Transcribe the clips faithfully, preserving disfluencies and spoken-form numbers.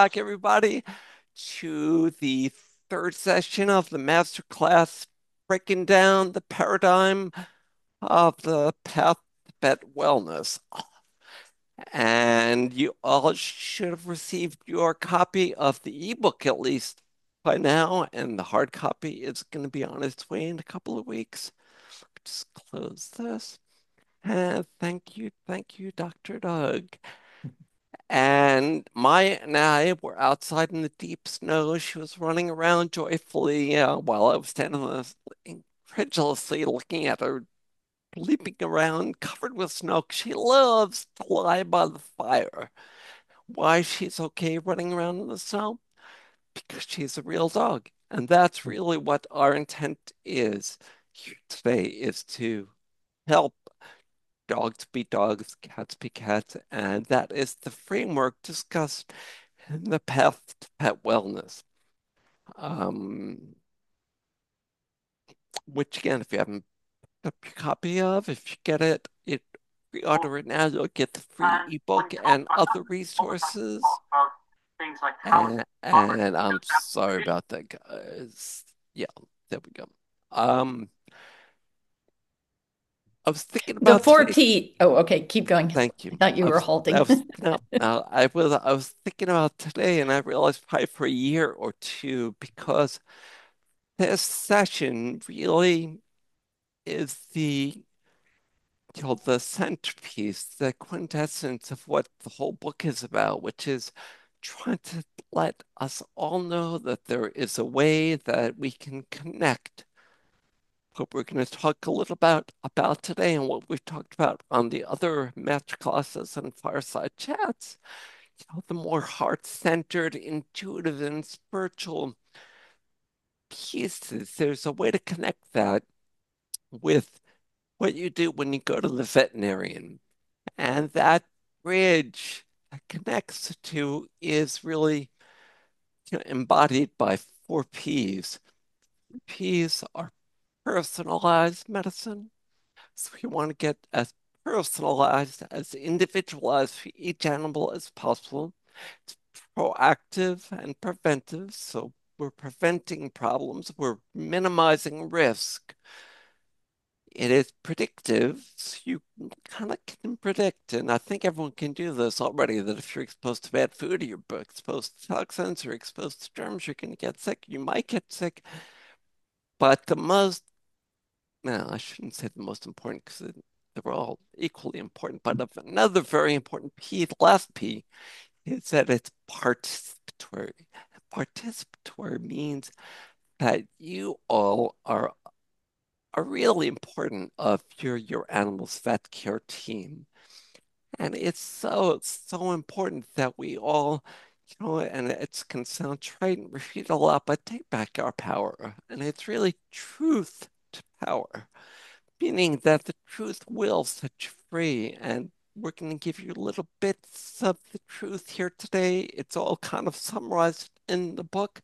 back, everybody, to the third session of the masterclass breaking down the paradigm of the path to pet wellness. And you all should have received your copy of the ebook at least by now, and the hard copy is going to be on its way in a couple of weeks. Just close this. And thank you, thank you, doctor Doug. And Maya and I were outside in the deep snow. She was running around joyfully uh, while I was standing there incredulously looking at her, leaping around, covered with snow. She loves to lie by the fire. Why she's okay running around in the snow? Because she's a real dog. And that's really what our intent is here today, is to help dogs be dogs, cats be cats, and that is the framework discussed in the path to pet wellness. Um, which again, if you haven't picked up your copy of, if you get it, it pre-order it now, you'll get the free And when ebook you talk and about other that, all the time you resources. talk about things like how it's And, covered, and I'm just sorry absolutely. about that, guys. Yeah, there we go. Um, I was thinking The about four today. P. Oh, okay, keep going. Thank I you. thought you I were was, I halting. was, no, no, I was, I was thinking about today, and I realized probably for a year or two because this session really is the, you know, the centerpiece, the quintessence of what the whole book is about, which is trying to let us all know that there is a way that we can connect what we're going to talk a little about about today and what we've talked about on the other master classes and fireside chats. You know, the more heart-centered, intuitive, and spiritual pieces. There's a way to connect that with what you do when you go to the veterinarian. And that bridge that connects the two is really, you know, embodied by four P's. P's are personalized medicine. So we want to get as personalized, as individualized for each animal as possible. It's proactive and preventive. So we're preventing problems, we're minimizing risk. It is predictive, so you kind of can predict, and I think everyone can do this already, that if you're exposed to bad food or you're exposed to toxins or exposed to germs, you're going to get sick. You might get sick, but the most, no, I shouldn't say the most important because they're all equally important, but another very important P, the last P, is that it's participatory. Participatory means that you all are are really important of your your animal's vet care team. And it's so so important that we all, you know, and it can sound trite and repeat a lot, but take back our power. And it's really truth to power, meaning that the truth will set you free. And we're going to give you little bits of the truth here today. It's all kind of summarized in the book,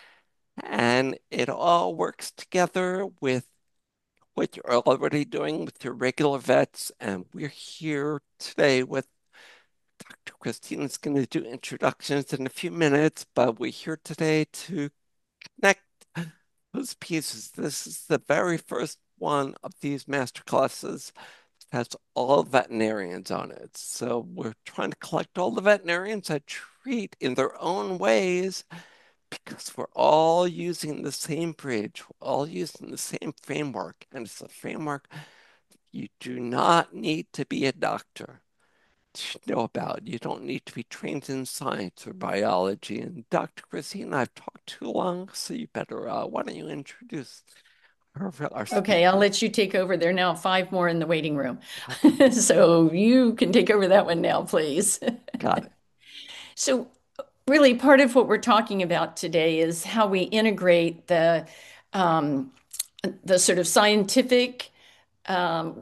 and it all works together with what you're already doing with your regular vets. And we're here today with doctor Christina's going to do introductions in a few minutes, but we're here today to connect those pieces. This is the very first one of these master classes that has all veterinarians on it. So we're trying to collect all the veterinarians that treat in their own ways because we're all using the same bridge, we're all using the same framework, and it's a framework you do not need to be a doctor to know about. You don't need to be trained in science or biology. And doctor Christine, I've talked too long, so you better, uh, why don't you introduce our, our Okay, I'll speaker? let you take over. There are now five more in the waiting room. Got it. So you can take over that one now, please. Got it. So really part of what we're talking about today is how we integrate the um, the sort of scientific um,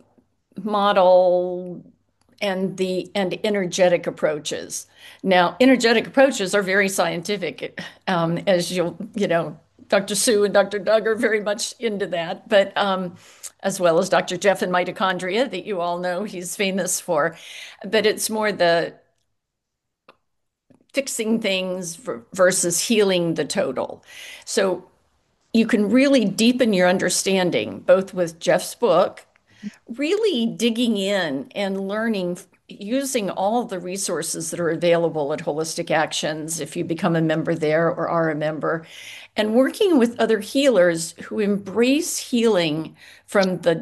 model and the and energetic approaches. Now, energetic approaches are very scientific, um, as you'll you know. doctor Sue and doctor Doug are very much into that, but um, as well as doctor Jeff in mitochondria that you all know he's famous for. But it's more the fixing things versus healing the total. So you can really deepen your understanding, both with Jeff's book, really digging in and learning using all the resources that are available at Holistic Actions if you become a member there or are a member, and working with other healers who embrace healing from the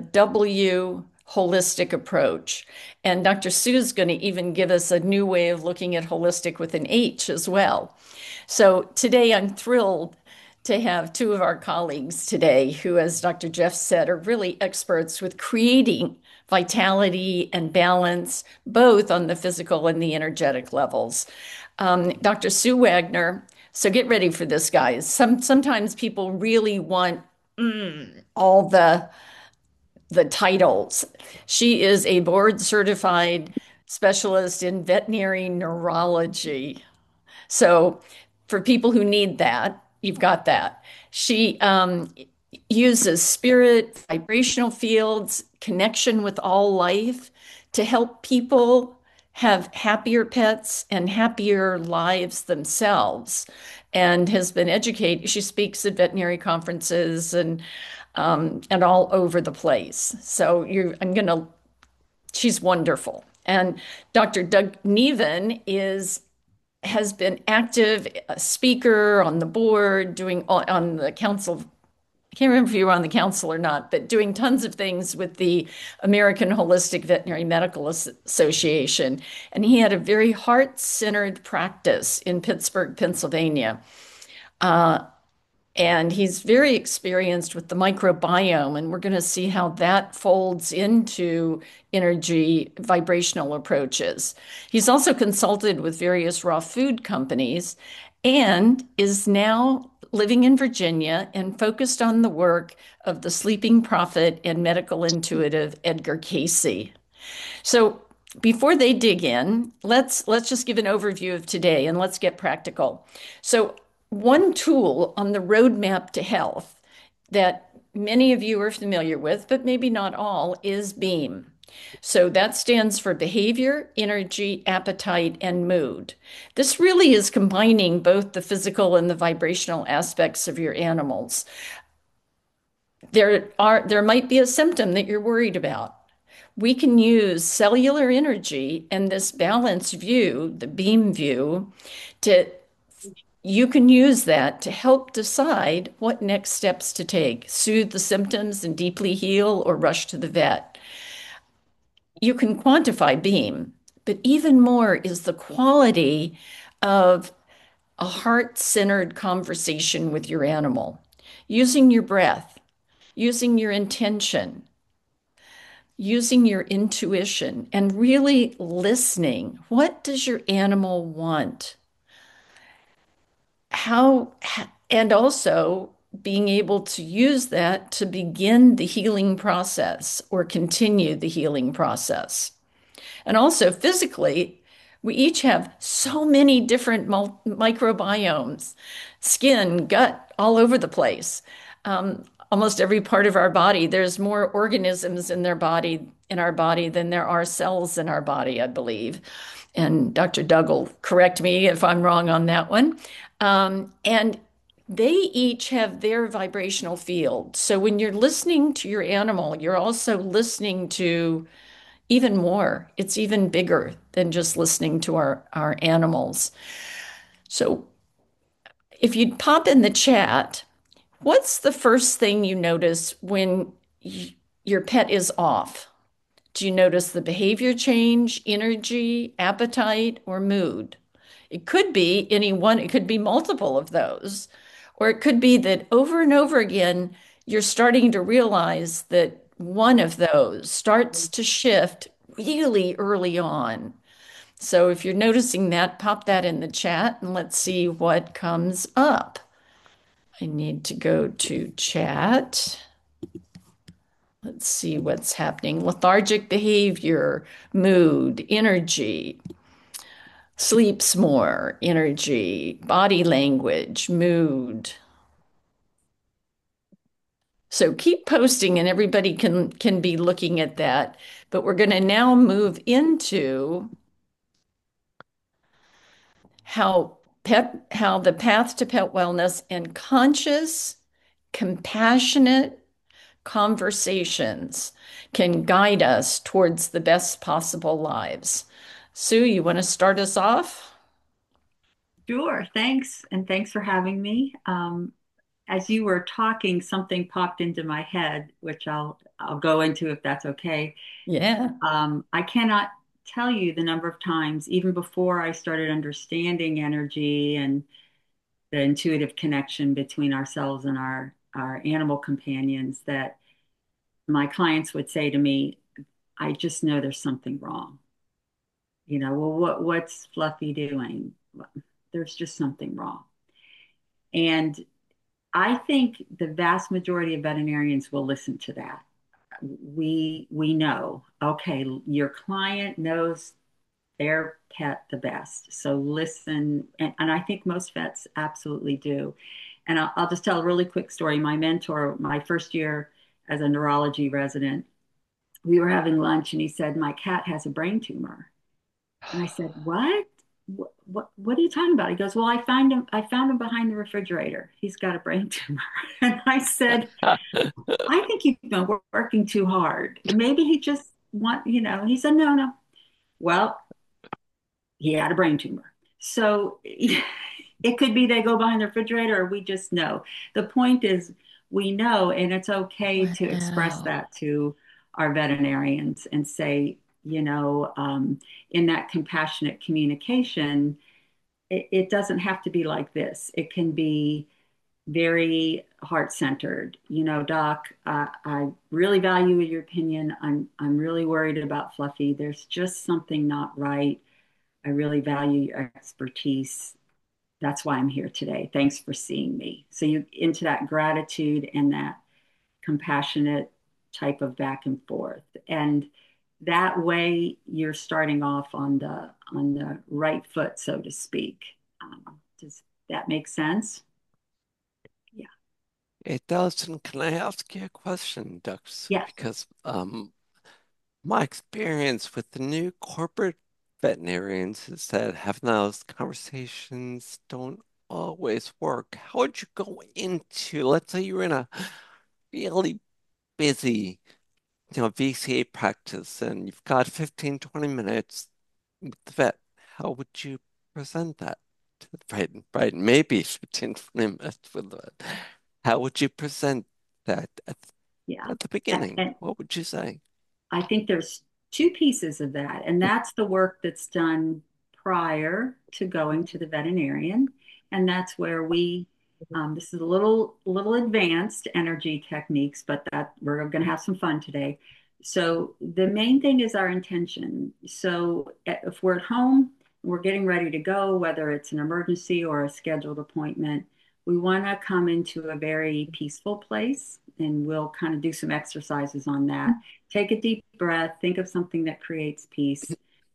W holistic approach. And Doctor Sue is going to even give us a new way of looking at holistic with an H as well. So today I'm thrilled to have two of our colleagues today who, as Doctor Jeff said, are really experts with creating vitality and balance, both on the physical and the energetic levels. Um, Doctor Sue Wagner, so get ready for this, guys. Some sometimes people really want mm, all the the titles. She is a board certified specialist in veterinary neurology. So for people who need that, you've got that. She um, uses spirit, vibrational fields, connection with all life to help people have happier pets and happier lives themselves, and has been educated. She speaks at veterinary conferences and um, and all over the place. So you, I'm gonna. She's wonderful. And Doctor Doug Neven is has been active a speaker on the board, doing on the council. I can't remember if you were on the council or not, but doing tons of things with the American Holistic Veterinary Medical Association. And he had a very heart-centered practice in Pittsburgh, Pennsylvania. Uh, and he's very experienced with the microbiome, and we're going to see how that folds into energy vibrational approaches. He's also consulted with various raw food companies and is now living in Virginia and focused on the work of the sleeping prophet and medical intuitive Edgar Cayce. So before they dig in, let's let's just give an overview of today and let's get practical. So one tool on the roadmap to health that many of you are familiar with, but maybe not all, is BEAM. So that stands for behavior, energy, appetite, and mood. This really is combining both the physical and the vibrational aspects of your animals. There are there might be a symptom that you're worried about. We can use cellular energy and this balanced view, the BEAM view, to you can use that to help decide what next steps to take, soothe the symptoms and deeply heal, or rush to the vet. You can quantify BEAM, but even more is the quality of a heart-centered conversation with your animal, using your breath, using your intention, using your intuition, and really listening. What does your animal want? How, and also being able to use that to begin the healing process or continue the healing process. And also physically, we each have so many different microbiomes, skin, gut, all over the place. Um, almost every part of our body, there's more organisms in their body, in our body than there are cells in our body, I believe. And Doctor Doug will correct me if I'm wrong on that one. Um, and they each have their vibrational field. So when you're listening to your animal, you're also listening to even more. It's even bigger than just listening to our, our animals. So if you'd pop in the chat, what's the first thing you notice when y- your pet is off? Do you notice the behavior change, energy, appetite, or mood? It could be any one, it could be multiple of those. Or it could be that over and over again, you're starting to realize that one of those starts to shift really early on. So if you're noticing that, pop that in the chat and let's see what comes up. I need to go to chat. Let's see what's happening. Lethargic behavior, mood, energy, sleeps more, energy, body language, mood. So keep posting and everybody can can be looking at that. But we're going to now move into how pet how the path to pet wellness and conscious, compassionate conversations can guide us towards the best possible lives. Sue, you want to start us off? Sure, thanks. And thanks for having me. Um, as you were talking, something popped into my head, which I'll I'll go into if that's okay. Yeah. Um, I cannot tell you the number of times, even before I started understanding energy and the intuitive connection between ourselves and our our animal companions, that my clients would say to me, "I just know there's something wrong." You know, well, what what's Fluffy doing? There's just something wrong. And I think the vast majority of veterinarians will listen to that. We we know, okay, your client knows their pet the best. So listen, and, and I think most vets absolutely do. And I'll, I'll just tell a really quick story. My mentor, my first year as a neurology resident, we were having lunch and he said, "My cat has a brain tumor." And I said, "What? What, what, what are you talking about?" He goes, "Well, I find him, I found him behind the refrigerator. He's got a brain tumor." And I said, "I think you've been working too hard. Maybe he just want, you know." He said, "No, no." Well, he had a brain tumor. So it could be they go behind the refrigerator or we just know. The point is we know, and it's okay to express Wow. that to our veterinarians and say, you know, um, in that compassionate communication, it, it doesn't have to be like this. It can be very heart centered. You know, Doc, uh, I really value your opinion. I'm I'm really worried about Fluffy. There's just something not right. I really value your expertise. That's why I'm here today. Thanks for seeing me. So you into that gratitude and that compassionate type of back and forth. And that way you're starting off on the on the right foot, so to speak. Um, does that make sense? Yeah. It does. And can I ask you a question, doctor Sue? Yes. Because um, my experience with the new corporate veterinarians is that having those conversations don't always work. How would you go into, let's say you're in a really busy, you know, V C A practice and you've got fifteen, twenty minutes with the vet. How would you present that to the right, right? Maybe fifteen, twenty minutes with the vet. How would you present that at, Yeah. at the And, beginning? and What would you say? I think there's two pieces of that, and that's the work that's done prior to going to the veterinarian, and that's where we. Um, this is a little little advanced energy techniques, but that we're going to have some fun today. So the main thing is our intention. So eh, if we're at home, we're getting ready to go, whether it's an emergency or a scheduled appointment, we want to come into a very peaceful place, and we'll kind of do some exercises on that. Take a deep breath, think of something that creates peace,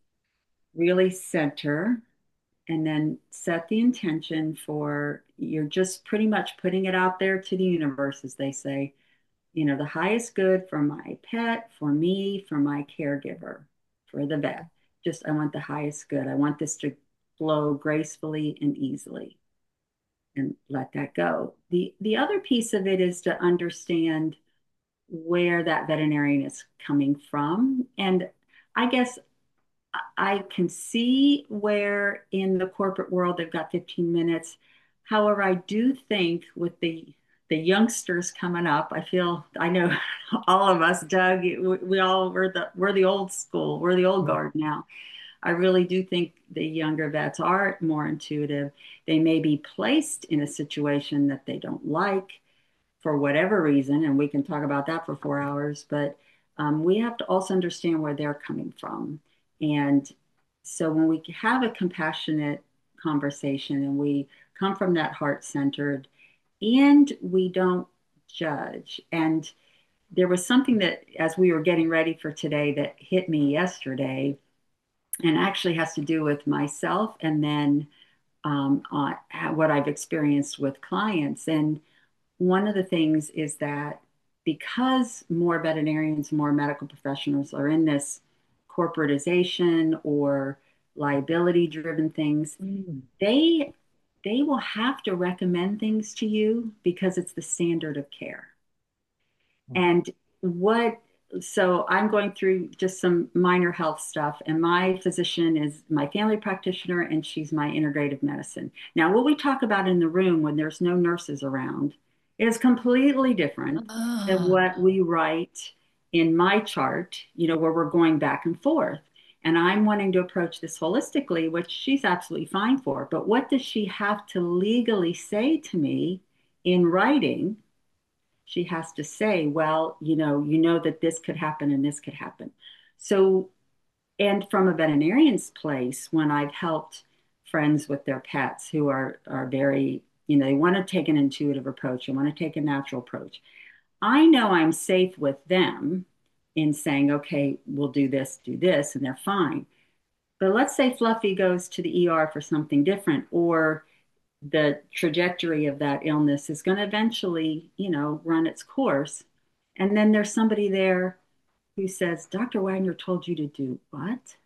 really center, and then set the intention for you're just pretty much putting it out there to the universe, as they say. You know, the highest good for my pet, for me, for my caregiver, for the vet. Just, I want the highest good. I want this to flow gracefully and easily and let that go. The, the other piece of it is to understand where that veterinarian is coming from. And I guess I can see where in the corporate world they've got fifteen minutes. However, I do think with the the youngsters coming up, I feel I know all of us, Doug, we, we all we're the we're the old school, we're the old guard now. I really do think the younger vets are more intuitive. They may be placed in a situation that they don't like for whatever reason, and we can talk about that for four hours, but um, we have to also understand where they're coming from. And so when we have a compassionate conversation and we come from that heart centered and we don't judge. And there was something that, as we were getting ready for today, that hit me yesterday and actually has to do with myself and then um, uh, what I've experienced with clients. And one of the things is that because more veterinarians, more medical professionals are in this corporatization or liability driven things, Mm. they they will have to recommend things to you because it's the standard of care. And what, so I'm going through just some minor health stuff, and my physician is my family practitioner, and she's my integrative medicine. Now, what we talk about in the room when there's no nurses around is completely different than Ah. what we write in my chart, you know, where we're going back and forth. And I'm wanting to approach this holistically, which she's absolutely fine for. But what does she have to legally say to me in writing? She has to say, well, you know, you know that this could happen and this could happen. So, and from a veterinarian's place, when I've helped friends with their pets who are are very, you know, they want to take an intuitive approach, they want to take a natural approach. I know I'm safe with them in saying, okay, we'll do this, do this, and they're fine. But let's say Fluffy goes to the E R for something different, or the trajectory of that illness is going to eventually, you know, run its course. And then there's somebody there who says, doctor Wagner told you to do what?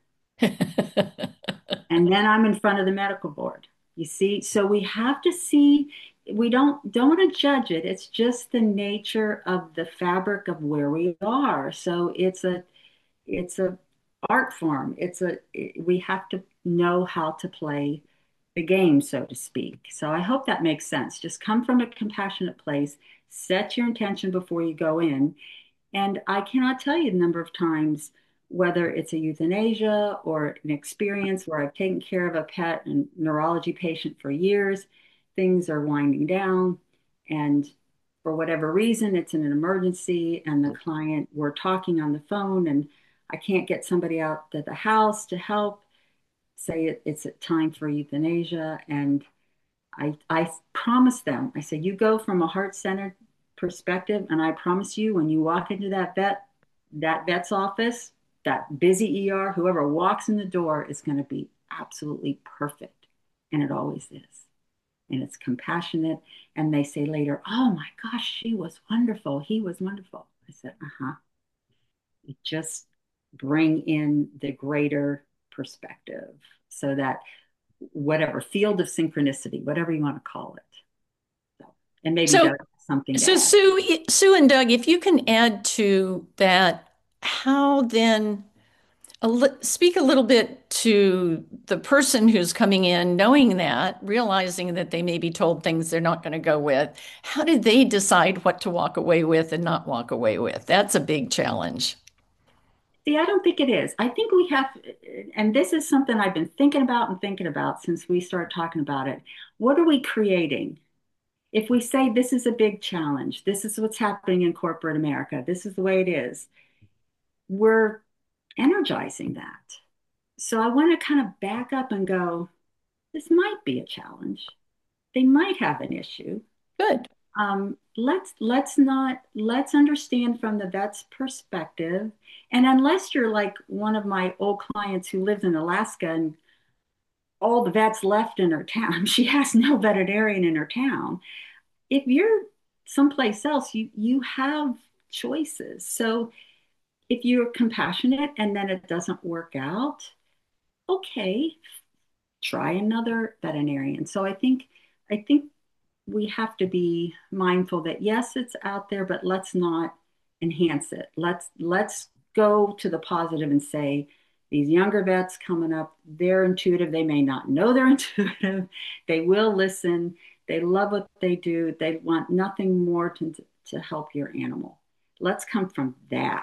And then I'm in front of the medical board. You see, so we have to see, we don't don't want to judge it. It's just the nature of the fabric of where we are. So it's a it's a art form. It's a we have to know how to play the game, so to speak. So I hope that makes sense. Just come from a compassionate place, set your intention before you go in. And I cannot tell you the number of times, whether it's a euthanasia or an experience where I've taken care of a pet and neurology patient for years, things are winding down. And for whatever reason, it's in an emergency, and the client, we're talking on the phone, and I can't get somebody out to the house to help. Say it, it's a time for euthanasia, and I I promise them. I say you go from a heart-centered perspective, and I promise you, when you walk into that vet, that vet's office, that busy E R, whoever walks in the door is going to be absolutely perfect, and it always is. And it's compassionate, and they say later, "Oh my gosh, she was wonderful. He was wonderful." I said, "Uh-huh." You just bring in the greater perspective so that whatever field of synchronicity, whatever you want to call it. So, and maybe So, Doug has something to so add. Sue, Sue and Doug, if you can add to that, how then a li speak a little bit to the person who's coming in, knowing that, realizing that they may be told things they're not going to go with. How do they decide what to walk away with and not walk away with? That's a big challenge. See, I don't think it is. I think we have, and this is something I've been thinking about and thinking about since we started talking about it. What are we creating? If we say this is a big challenge, this is what's happening in corporate America, this is the way it is, we're energizing that. So I want to kind of back up and go, this might be a challenge. They might have an issue. Good. Um, let's let's not let's understand from the vet's perspective. And unless you're like one of my old clients who lives in Alaska and all the vets left in her town, she has no veterinarian in her town. If you're someplace else, you you have choices. So if you're compassionate and then it doesn't work out, okay, try another veterinarian. So I think I think we have to be mindful that yes, it's out there, but let's not enhance it. Let's let's go to the positive and say these younger vets coming up, they're intuitive. They may not know they're intuitive. They will listen. They love what they do. They want nothing more to, to help your animal. Let's come from that.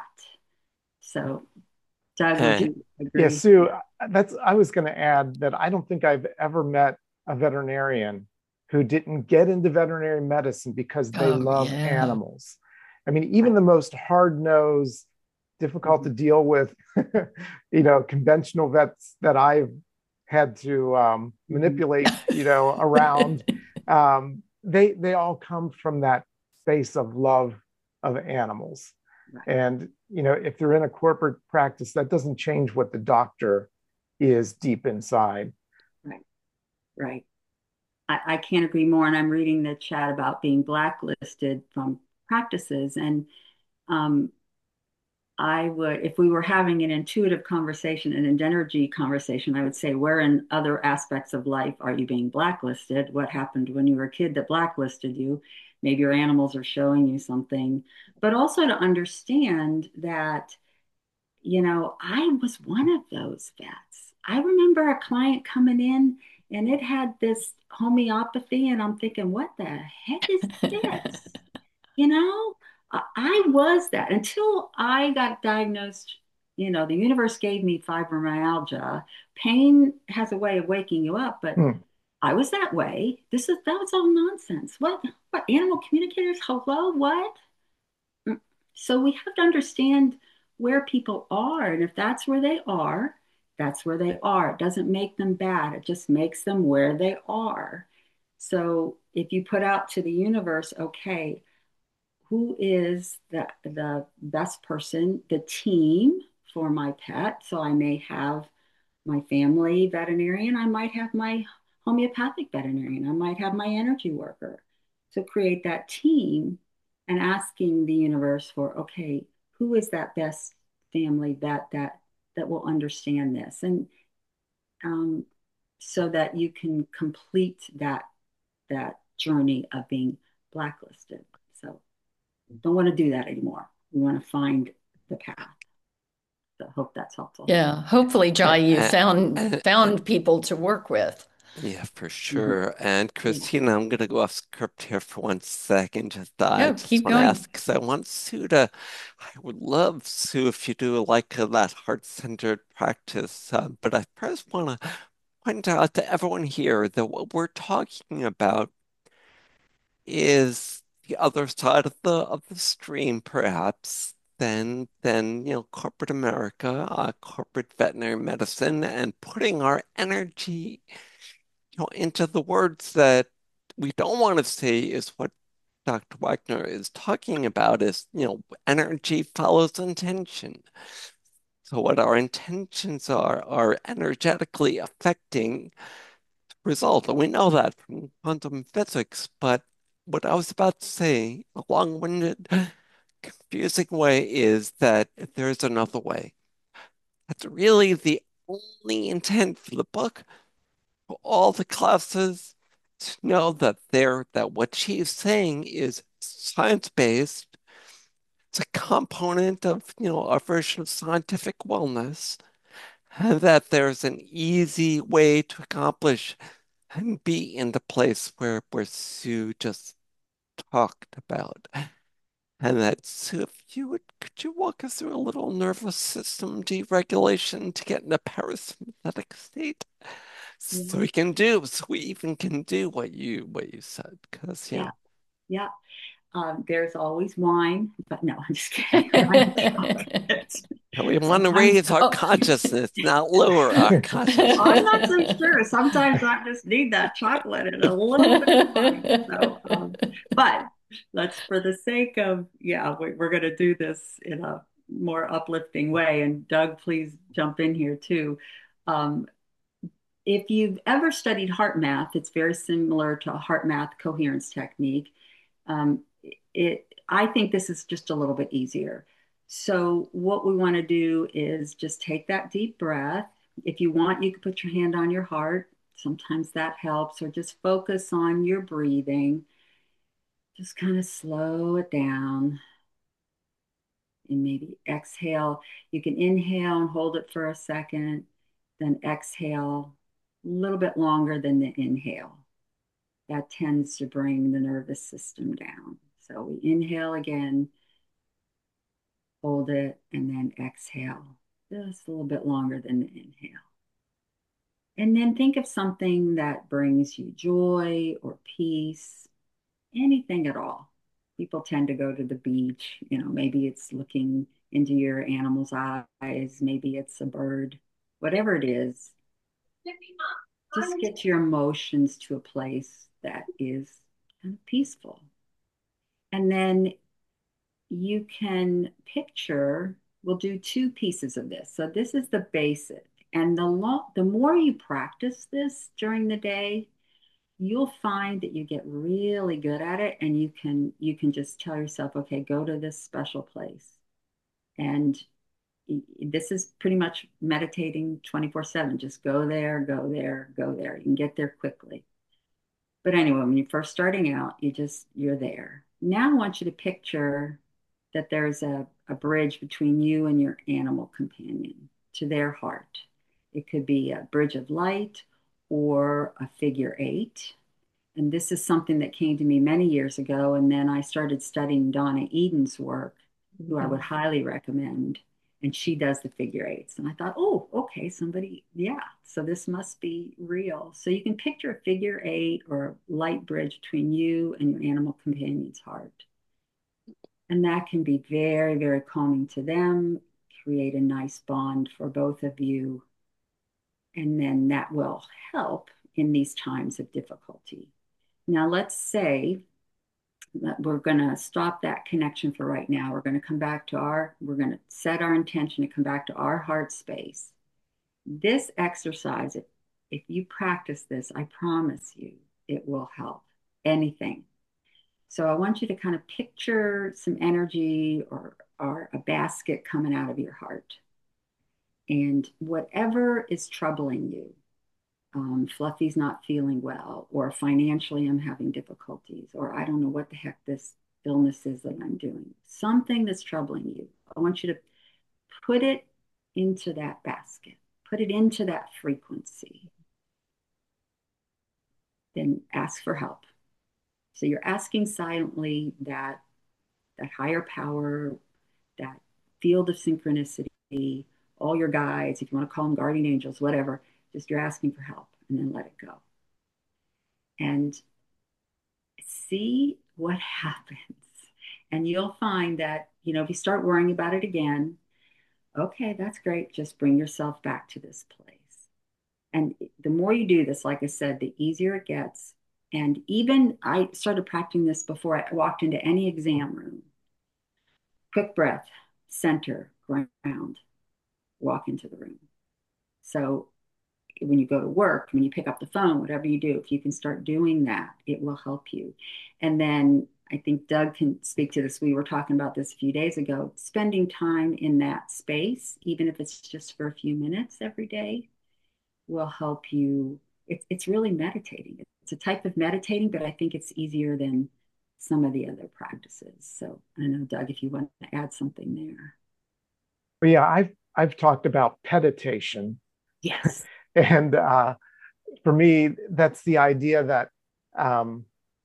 So, Doug, would And you Yeah, agree? Sue, that's I was going to add that I don't think I've ever met a veterinarian who didn't get into veterinary medicine because they Oh, love yeah. animals. I mean, even the most hard-nosed, difficult Mhm. to deal with, you know, conventional vets that I've had to um, Mhm. manipulate, you know, around, um, they they all come from that space of love of animals. Right, And, you know, if they're in a corporate practice, that doesn't change what the doctor is deep inside. right, right. I, I can't agree more. And I'm reading the chat about being blacklisted from practices. And um, I would, if we were having an intuitive conversation and an energy conversation, I would say, where in other aspects of life are you being blacklisted? What happened when you were a kid that blacklisted you? Maybe your animals are showing you something, but also to understand that, you know, I was one of those vets. I remember a client coming in and it had this homeopathy, and I'm thinking, what the heck is this? You know, I I was that until I got diagnosed. You know, the universe gave me fibromyalgia. Pain has a way of waking you up, but Hmm. I was that way. This is that was all nonsense. What what animal communicators? Hello, what? Mm. So we have to understand where people are, and if that's where they are, that's where they are. It doesn't make them bad. It just makes them where they are. So if you put out to the universe, okay, who is the the best person, the team for my pet. So I may have my family veterinarian, I might have my homeopathic veterinarian, I might have my energy worker. So create that team and asking the universe for, okay, who is that best family vet that that will understand this, and um, so that you can complete that that journey of being blacklisted. So don't want to do that anymore. We want to find the path. So I hope that's helpful. Yeah, hopefully, Jai, you And, found and, found people to work with. yeah, for Mhm. sure. And Yeah. Christina, I'm going to go off script here for one second. Just I No, just keep want to going. ask because I want Sue to. I would love Sue if you do like uh, that heart-centered practice. Uh, but I first want to point out to everyone here that what we're talking about is the other side of the of the stream, perhaps. Than than you know, corporate America, uh, corporate veterinary medicine, and putting our energy you know, into the words that we don't want to say is what Doctor Wagner is talking about is, you know, energy follows intention. So what our intentions are are energetically affecting the result. And we know that from quantum physics, but what I was about to say, a long-winded, confusing way is that there's another way. That's really the only intent for the book all the classes to know that they're that what she's saying is science-based. It's a component of, you know, a version of scientific wellness, and that there's an easy way to accomplish and be in the place where where Sue just talked about. And that Sue, if you would, could you walk us through a little nervous system deregulation to get in a parasympathetic state? So Yeah. we can do, so we even can do what you what you said. Because Yeah. yeah, Yeah. Um, there's always wine, but no, I'm just kidding. I'm chocolate. we want to Sometimes raise our Oh, consciousness, not lower our I'm consciousness. not so sure. Sometimes I just need that chocolate and a little bit of wine. So, um, but let's, for the sake of, yeah, we, we're going to do this in a more uplifting way. And Doug, please jump in here too. Um, if you've ever studied heart math, it's very similar to a heart math coherence technique. Um, it, I think this is just a little bit easier. So what we want to do is just take that deep breath. If you want, you can put your hand on your heart. Sometimes that helps, or just focus on your breathing. Just kind of slow it down and maybe exhale. You can inhale and hold it for a second, then exhale a little bit longer than the inhale. That tends to bring the nervous system down. So we inhale again, hold it, and then exhale just a little bit longer than the inhale. And then think of something that brings you joy or peace, anything at all. People tend to go to the beach, you know, maybe it's looking into your animal's eyes, maybe it's a bird, whatever it is, just get your emotions to a place that is kind of peaceful. And then you can picture, we'll do two pieces of this. So this is the basic. And the lo- the more you practice this during the day, you'll find that you get really good at it, and you can you can just tell yourself, okay, go to this special place. And this is pretty much meditating twenty-four seven. Just go there, go there, go there. You can get there quickly. But anyway, when you're first starting out, you just, you're there. Now I want you to picture that there's a, a bridge between you and your animal companion to their heart. It could be a bridge of light or a figure eight. And this is something that came to me many years ago. And then I started studying Donna Eden's work, who I would highly recommend. And she does the figure eights. And I thought, oh, okay, somebody, yeah, so this must be real. So you can picture a figure eight or a light bridge between you and your animal companion's heart. And that can be very, very calming to them, create a nice bond for both of you. And then that will help in these times of difficulty. Now, let's say that we're going to stop that connection for right now. We're going to come back to our, we're going to set our intention to come back to our heart space. This exercise, if, if you practice this, I promise you, it will help anything. So I want you to kind of picture some energy or, or a basket coming out of your heart. And whatever is troubling you, um, Fluffy's not feeling well, or financially I'm having difficulties, or I don't know what the heck this illness is that I'm doing, something that's troubling you, I want you to put it into that basket, put it into that frequency. Then ask for help. So you're asking silently that that higher power, that field of synchronicity, all your guides, if you want to call them guardian angels, whatever, just you're asking for help, and then let it go. And see what happens. And you'll find that, you know, if you start worrying about it again, okay, that's great. Just bring yourself back to this place. And the more you do this, like I said, the easier it gets. And even I started practicing this before I walked into any exam room. Quick breath, center, ground, walk into the room. So when you go to work, when you pick up the phone, whatever you do, if you can start doing that, it will help you. And then I think Doug can speak to this. We were talking about this a few days ago, spending time in that space, even if it's just for a few minutes every day, will help you. It's, it's really meditating. It's a type of meditating, but I think it's easier than some of the other practices. So I don't know, Doug, if you want to add something there. But yeah, I've I've talked about peditation. Yes. And uh, for me, that's the idea that um,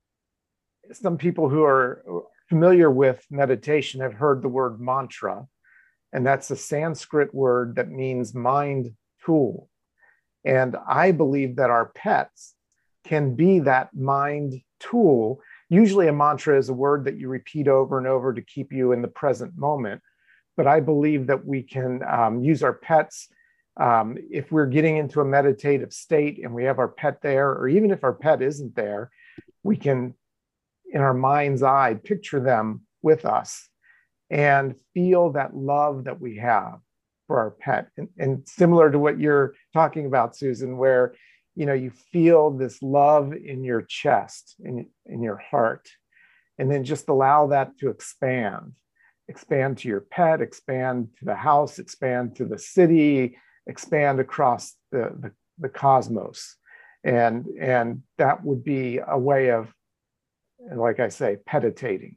some people who are familiar with meditation have heard the word mantra, and that's a Sanskrit word that means mind tool. And I believe that our pets can be that mind tool. Usually a mantra is a word that you repeat over and over to keep you in the present moment. But I believe that we can um, use our pets um, if we're getting into a meditative state and we have our pet there, or even if our pet isn't there, we can, in our mind's eye, picture them with us and feel that love that we have for our pet. And, and similar to what you're talking about, Susan, where you know you feel this love in your chest, in, in your heart, and then just allow that to expand. Expand to your pet, expand to the house, expand to the city, expand across the, the, the cosmos. And, and that would be a way of, like I say, peditating.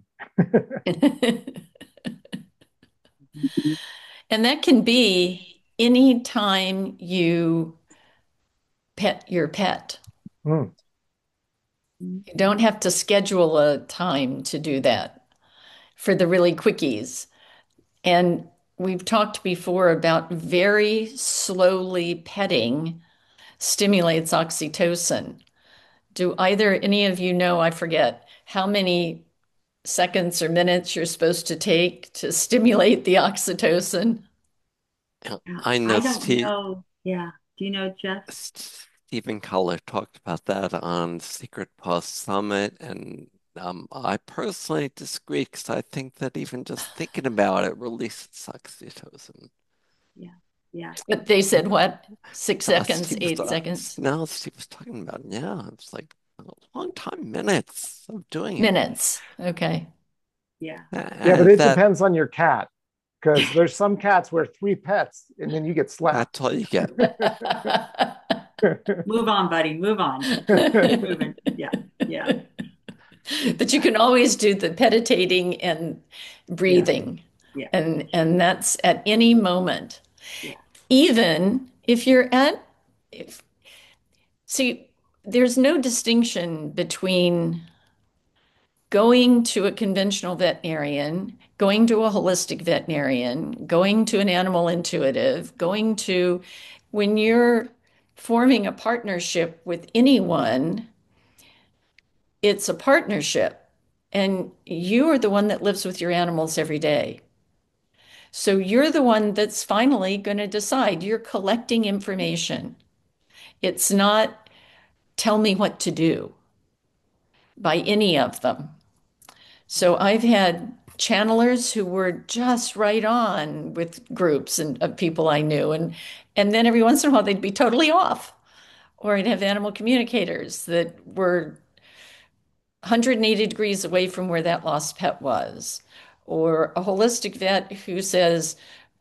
And that can be any time you pet your pet. Mm. You don't have to schedule a time to do that for the really quickies. And we've talked before about very slowly petting stimulates oxytocin. Do either any of you know, I forget, how many seconds or minutes you're supposed to take to stimulate the oxytocin? I know I don't Steve, know. Yeah. Do you know, Jeff? Stephen Keller talked about that on Secret Post Summit, and um, I personally disagree because I think that even just thinking about it releases oxytocin. Yeah. Yeah. But they said what? Six Uh, seconds, Steve was, eight uh, seconds, no, Steve was talking about, yeah, it's like a long time, minutes of doing it. minutes. Okay. Yeah. Yeah, but And it that, depends on your cat. because there's some cats where three pets and then you get slapped. That's all you get. Move on, buddy. Move on. Keep moving. Yeah. Yeah. But you can always do the meditating and breathing. Yeah. And and that's at any moment. Yeah. Even if you're at if, see, there's no distinction between going to a conventional veterinarian, going to a holistic veterinarian, going to an animal intuitive, going to when you're forming a partnership with anyone, it's a partnership. And you are the one that lives with your animals every day. So you're the one that's finally going to decide. You're collecting information. It's not tell me what to do by any of them. So I've had channelers who were just right on with groups and of people I knew. And, and then every once in a while they'd be totally off. Or I'd have animal communicators that were one hundred eighty degrees away from where that lost pet was. Or a holistic vet who says,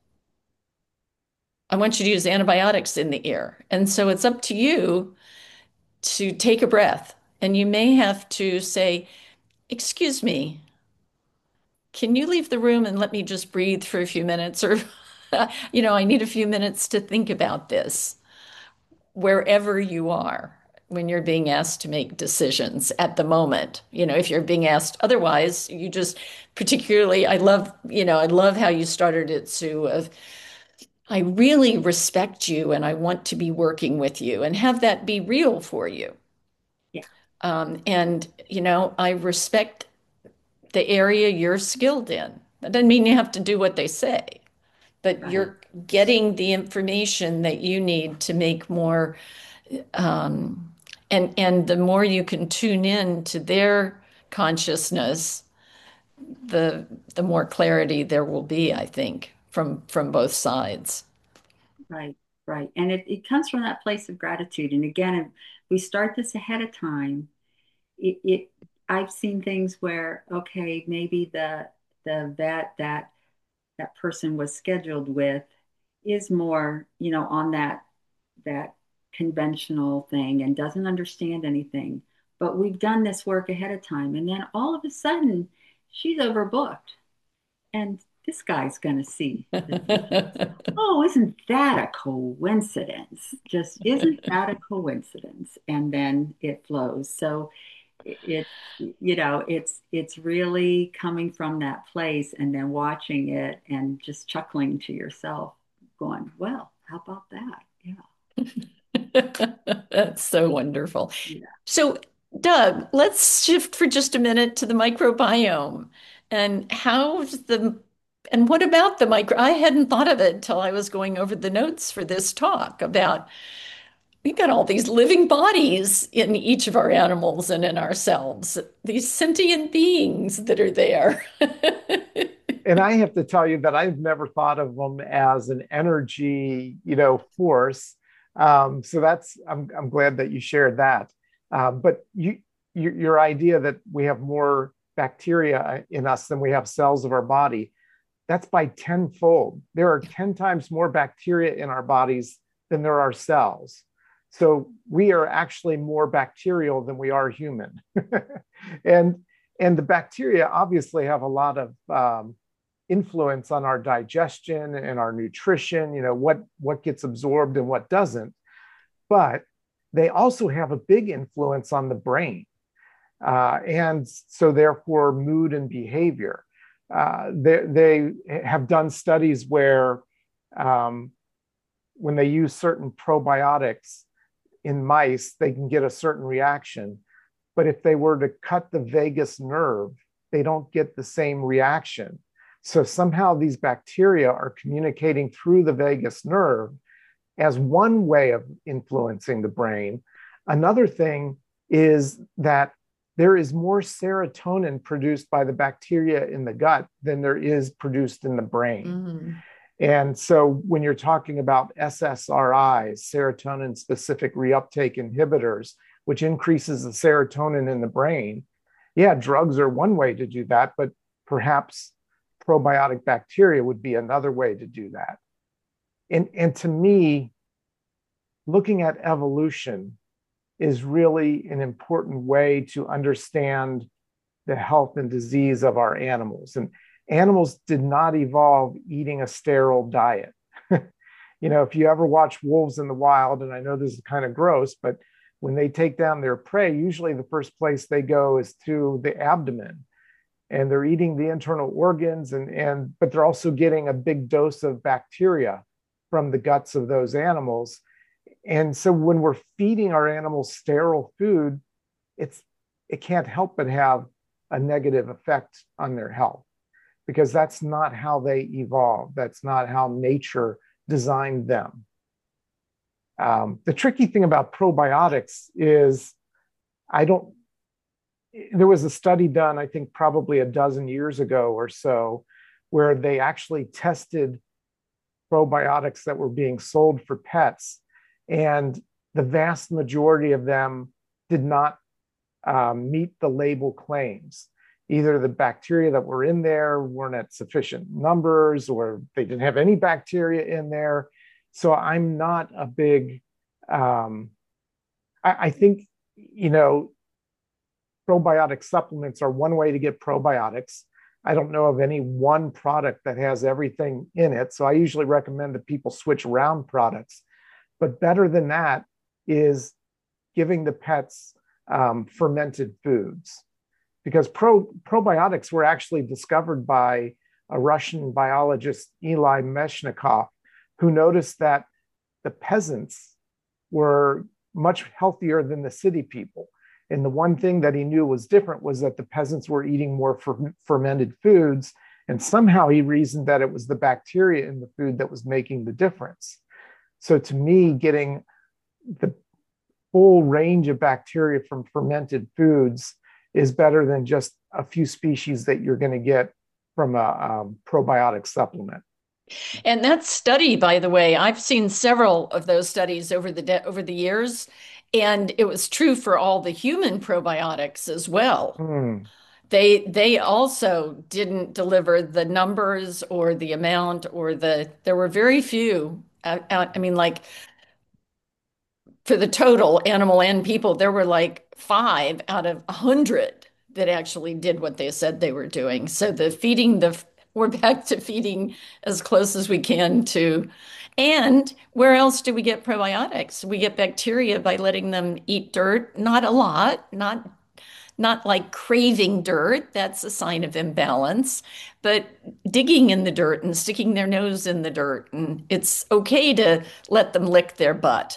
I want you to use antibiotics in the ear. And so it's up to you to take a breath. And you may have to say, excuse me, can you leave the room and let me just breathe for a few minutes? Or, you know, I need a few minutes to think about this, wherever you are when you're being asked to make decisions at the moment. You know, if you're being asked otherwise, you just particularly, I love, you know, I love how you started it, Sue, of I really respect you and I want to be working with you and have that be real for you. Yeah. Um, and, you know, I respect the area you're skilled in. That doesn't mean you have to do what they say, but Right. you're getting the information that you need to make more, um, and and the more you can tune in to their consciousness, the the more clarity there will be, I think, from from both sides. Right, right. And it, it comes from that place of gratitude. And again, if we start this ahead of time, it, it I've seen things where, okay, maybe the the vet that that person was scheduled with is more, you know, on that that conventional thing and doesn't understand anything. But we've done this work ahead of time, and then all of a sudden she's overbooked. And this guy's going to see the difference. Oh, isn't that a coincidence? Just isn't that a coincidence? And then it flows. So it, you know, it's it's really coming from that place and then watching it and just chuckling to yourself, going, well, how about that? Yeah. That's so wonderful. Yeah. So, Doug, let's shift for just a minute to the microbiome and how the and what about the micro? I hadn't thought of it until I was going over the notes for this talk about we've got all these living bodies in each of our animals and in ourselves, these sentient beings that are there. And I have to tell you that I've never thought of them as an energy, you know, force. Um, so that's I'm I'm glad that you shared that. Um, but you, you your idea that we have more bacteria in us than we have cells of our body, that's by tenfold. There are ten times more bacteria in our bodies than there are cells. So we are actually more bacterial than we are human. and and the bacteria obviously have a lot of um, influence on our digestion and our nutrition, you know, what, what gets absorbed and what doesn't. But they also have a big influence on the brain. Uh, and so therefore mood and behavior. Uh, they, they have done studies where um, when they use certain probiotics in mice, they can get a certain reaction. But if they were to cut the vagus nerve, they don't get the same reaction. So somehow these bacteria are communicating through the vagus nerve as one way of influencing the brain. Another thing is that there is more serotonin produced by the bacteria in the gut than there is produced in the brain. Mm-hmm. And so when you're talking about S S R Is, serotonin-specific reuptake inhibitors, which increases the serotonin in the brain, yeah, drugs are one way to do that, but perhaps probiotic bacteria would be another way to do that. And, and to me, looking at evolution is really an important way to understand the health and disease of our animals. And animals did not evolve eating a sterile diet. You know, if you ever watch wolves in the wild, and I know this is kind of gross, but when they take down their prey, usually the first place they go is to the abdomen, and they're eating the internal organs, and, and but they're also getting a big dose of bacteria from the guts of those animals. And so when we're feeding our animals sterile food, it's it can't help but have a negative effect on their health, because that's not how they evolved. That's not how nature designed them. Um, the tricky thing about probiotics is I don't, there was a study done, I think probably a dozen years ago or so, where they actually tested probiotics that were being sold for pets. And the vast majority of them did not um, meet the label claims. Either the bacteria that were in there weren't at sufficient numbers, or they didn't have any bacteria in there. So I'm not a big, um, I, I think, you know, probiotic supplements are one way to get probiotics. I don't know of any one product that has everything in it. So I usually recommend that people switch around products. But better than that is giving the pets um, fermented foods. Because pro, probiotics were actually discovered by a Russian biologist, Eli Meshnikov, who noticed that the peasants were much healthier than the city people. And the one thing that he knew was different was that the peasants were eating more fer- fermented foods. And somehow he reasoned that it was the bacteria in the food that was making the difference. So to me, getting the full range of bacteria from fermented foods is better than just a few species that you're going to get from a um, probiotic supplement. And that study, by the way, I've seen several of those studies over the de- over the years, and it was true for all the human probiotics as well. Hmm. They they also didn't deliver the numbers or the amount or the there were very few. I, I mean, like for the total animal and people, there were like five out of a hundred that actually did what they said they were doing. So the feeding the we're back to feeding as close as we can to. And where else do we get probiotics? We get bacteria by letting them eat dirt, not a lot, not not like craving dirt. That's a sign of imbalance, but digging in the dirt and sticking their nose in the dirt. And it's okay to let them lick their butt.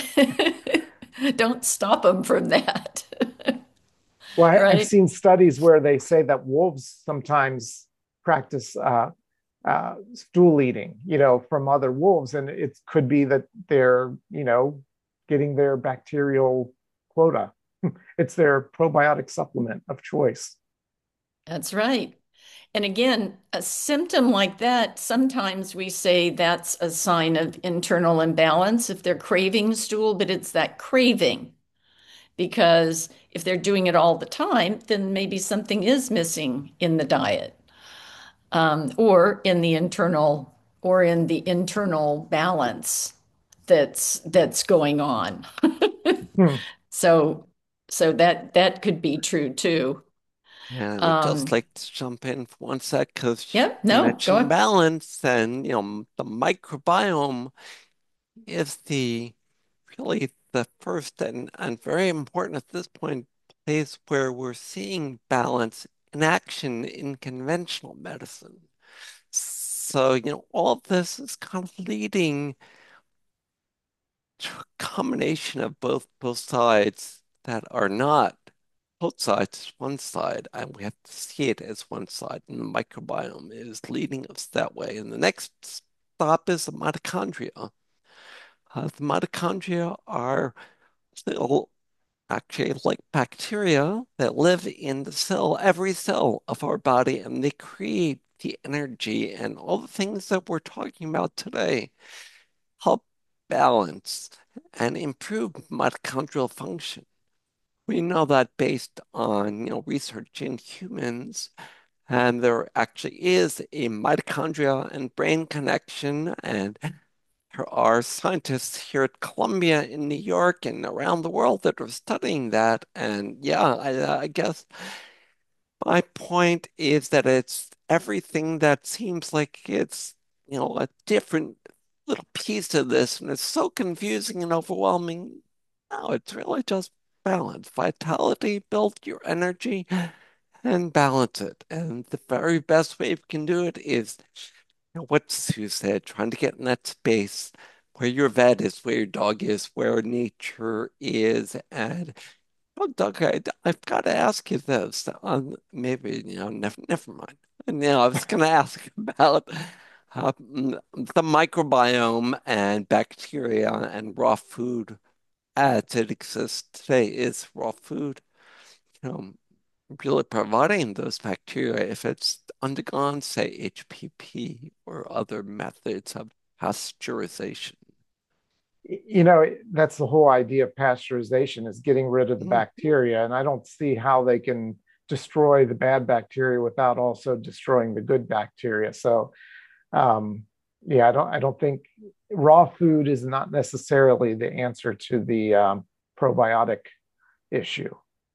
Don't stop them from that. Well, I, I've Right? seen studies where they say that wolves sometimes practice uh, uh, stool eating, you know, from other wolves. And it could be that they're, you know, getting their bacterial quota. It's their probiotic supplement of choice. That's right. And again, a symptom like that, sometimes we say that's a sign of internal imbalance if they're craving stool, but it's that craving. Because if they're doing it all the time, then maybe something is missing in the diet, um, or in the internal or in the internal balance that's that's going on. Hmm. So so that that could be true too. And I would just Um, like to jump in for one sec because yep, you no, go mentioned on. balance, and you know the microbiome is the really the first and, and very important at this point place where we're seeing balance in action in conventional medicine. So, you know, all this is kind of leading to a combination of both both sides that are not both sides is one side, and we have to see it as one side, and the microbiome is leading us that way. And the next stop is the mitochondria. Uh, the mitochondria are little actually like bacteria that live in the cell, every cell of our body, and they create the energy and all the things that we're talking about today help balance and improve mitochondrial function. We know that based on, you know, research in humans, And there actually is a mitochondria and brain connection. And there are scientists here at Columbia in New York and around the world that are studying that. And yeah, I, I guess my point is that it's everything that seems like it's, you know, a different little piece of this, and it's so confusing and overwhelming. No, it's really just balance. Vitality, build your energy and balance it. And the very best way we can do it is, you know, what Sue said, trying to get in that space where your vet is, where your dog is, where nature is, and well, Doug, I, I've got to ask you this. Um, maybe, you know, never, never mind. And, you know, I was going to ask about uh, mm, the microbiome and bacteria and raw food as it exists today. Is raw food, you know, really providing those bacteria if it's undergone, say, H P P or other methods of pasteurization? You know, that's the whole idea of pasteurization, is getting rid of the Mm. bacteria. And I don't see how they can destroy the bad bacteria without also destroying the good bacteria. So, um, yeah, I don't, I don't think raw food is not necessarily the answer to the um, probiotic issue.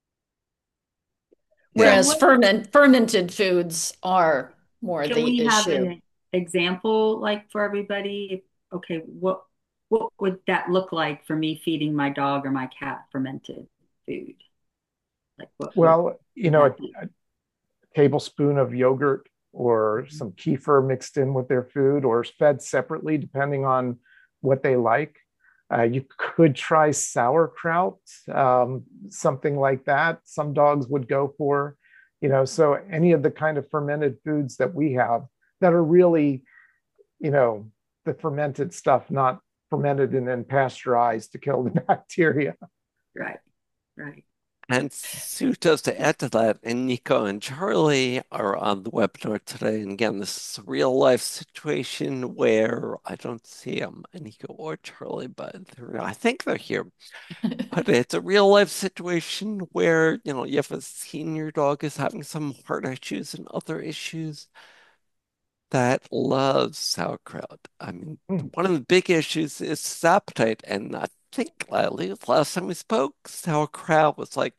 Yeah. So Whereas what ferment fermented foods are more can the we have issue. an example like for everybody? If- Okay, what what would that look like for me feeding my dog or my cat fermented food? Like what would Well, you would know, that a, be? a tablespoon of yogurt or some kefir mixed in with their food or fed separately, depending on what they like. Uh, you could try sauerkraut, um, something like that. Some dogs would go for, you know, so any of the kind of fermented foods that we have that are really, you know, the fermented stuff, not fermented and then pasteurized to kill the bacteria. Right, right. And Sue, just to add to that, and Nico and Charlie are on the webinar today. And again, this is a real life situation where I don't see um, Nico or Charlie, but they're, I think they're here. But it's a real life situation where, you know, you have a senior dog is having some heart issues and other issues that loves sauerkraut. I mean, Mm. one of the big issues is his appetite. And I think, at least last time we spoke, sauerkraut was like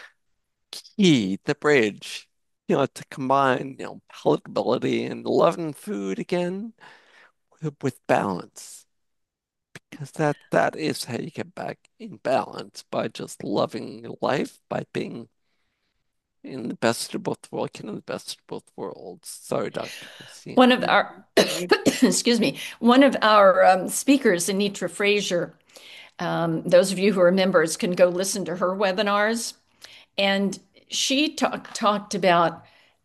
key, the bridge, you know, to combine, you know, palatability and loving food again with, with balance. Because that that is how you get back in balance by just loving life, by being in the best of both worlds, in the best of both worlds. Sorry, doctor Christine. One of Yeah, our, right. excuse me, one of our um, speakers, Anitra Frazier, um, those of you who are members can go listen to her webinars. And she talk, talked about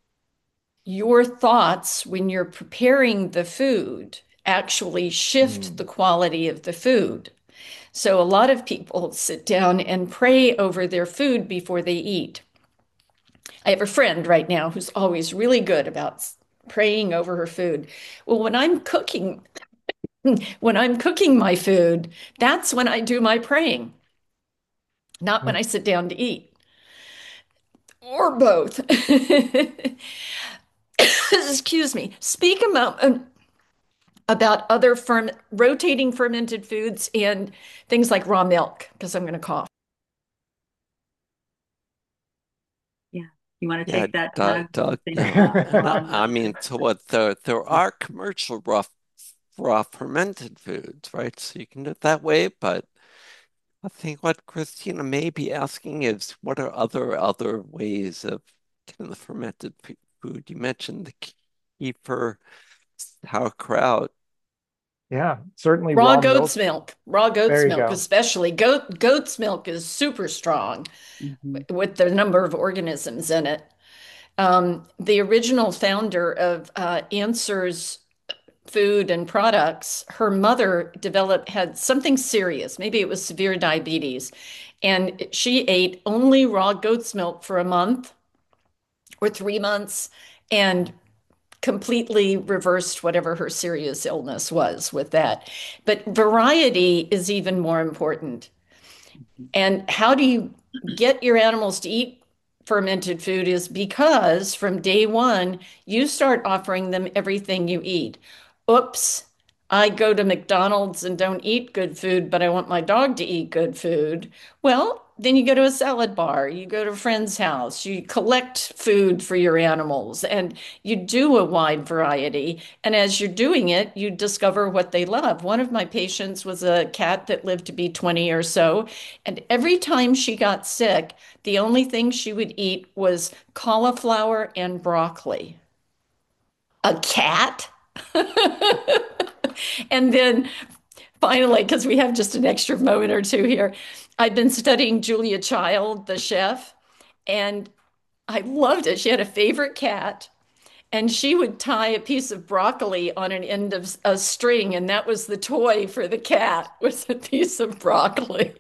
your thoughts when you're preparing the food actually shift the Mm. quality of the food. So a lot of people sit down and pray over their food before they eat. I have a friend right now who's always really good about praying over her food. Well, when I'm cooking, when I'm cooking my food, that's when I do my praying, not when Mm. I sit down to eat, or both. Excuse me. Speak about um, about other ferm rotating fermented foods and things like raw milk, because I'm going to cough. Yeah. You want to Yeah, take that, Doug, Doug? Doug, Things uh, about and I, raw I milk. mean, so what there there are commercial raw raw fermented foods, right? So you can do it that way, but I think what Christina may be asking is what are other other ways of getting the fermented f- food? You mentioned the kefir, sauerkraut. Yeah, certainly Raw raw milk. goat's milk, raw There goat's you milk, go. especially goat goat's milk is super strong Hmm. with the number of organisms in it. Um, the original founder of uh, Answers Food and Products, her mother developed had something serious. Maybe it was severe diabetes, and she ate only raw goat's milk for a month or three months, and completely reversed whatever her serious illness was with that. But variety is even more important. And how do you get your animals to eat fermented food is because from day one, you start offering them everything you eat. Oops, I go to McDonald's and don't eat good food, but I want my dog to eat good food. Well, then you go to a salad bar, you go to a friend's house, you collect food for your animals, and you do a wide variety. And as you're doing it, you discover what they love. One of my patients was a cat that lived to be twenty or so, and every time she got sick, the only thing she would eat was cauliflower and broccoli. A cat? And then finally, because we have just an extra moment or two here, I've been studying Julia Child, the chef, and I loved it. She had a favorite cat, and she would tie a piece of broccoli on an end of a string, and that was the toy for the cat, was a piece of broccoli.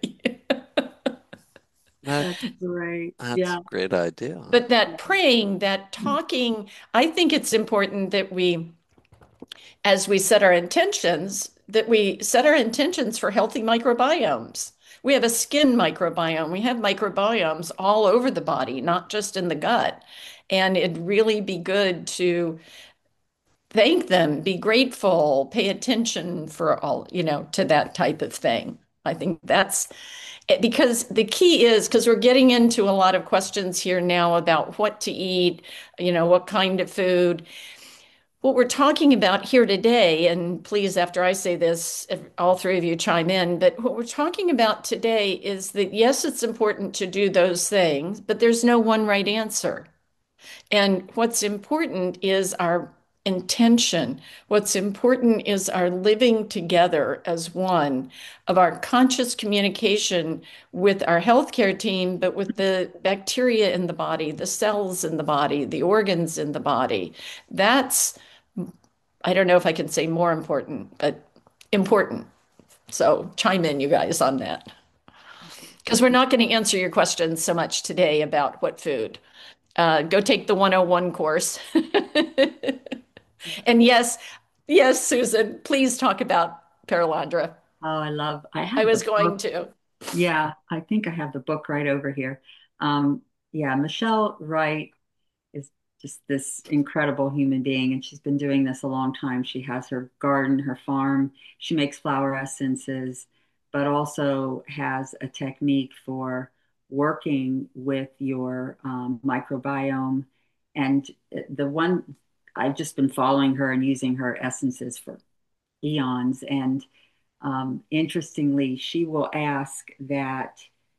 That That's great. that's Yeah. a great idea. But that praying, that talking, I think it's important that we, as we set our intentions, that we set our intentions for healthy microbiomes. We have a skin microbiome. We have microbiomes all over the body, not just in the gut. And it'd really be good to thank them, be grateful, pay attention for all, you know, to that type of thing. I think that's because the key is because we're getting into a lot of questions here now about what to eat, you know, what kind of food. What we're talking about here today, and please, after I say this, if all three of you chime in, but what we're talking about today is that yes, it's important to do those things, but there's no one right answer. And what's important is our intention. What's important is our living together as one, of our conscious communication with our healthcare team, but with the bacteria in the body, the cells in the body, the organs in the body. That's, I don't know if I can say more important, but important. So chime in, you guys, on that. Because we're not going to answer your questions so much today about what food. Uh, go take the one oh one course. And yes, yes, Susan, please talk about Paralandra. Oh, I love, I I have was the going book. to. Yeah, I think I have the book right over here. Um, yeah, Michelle Wright is just this incredible human being, and she's been doing this a long time. She has her garden, her farm. She makes flower essences, but also has a technique for working with your um, microbiome. And the one I've just been following her and using her essences for eons. And um, interestingly, she will ask that,